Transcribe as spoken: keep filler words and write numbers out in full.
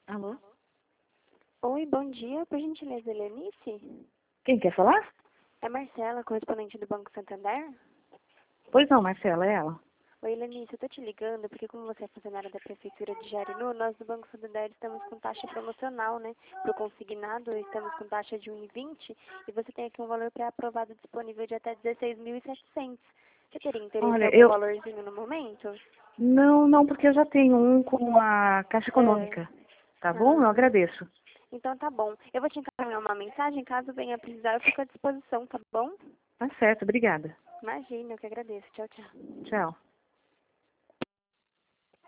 Alô? Oi, bom dia. Por gentileza, Helenice? Quem quer falar? É Marcela, correspondente do Banco Santander? Pois não, Marcela, é ela. Oi, Helenice, eu tô te ligando porque como você é funcionária da Prefeitura de Jarinu, nós do Banco Santander estamos com taxa promocional, né? Pro consignado, estamos com taxa de um vírgula vinte e você tem aqui um valor pré-aprovado disponível de até dezesseis mil e setecentos. Você teria interesse em Olha, algum eu... valorzinho no momento? Não, não, porque eu já tenho um com a Caixa É. Econômica. Tá bom? Eu Ah, agradeço. então tá bom. Eu vou te encaminhar uma mensagem, caso venha precisar, eu fico à disposição, tá bom? Tá certo, obrigada. Imagina, eu que agradeço. Tchau, tchau. Tchau.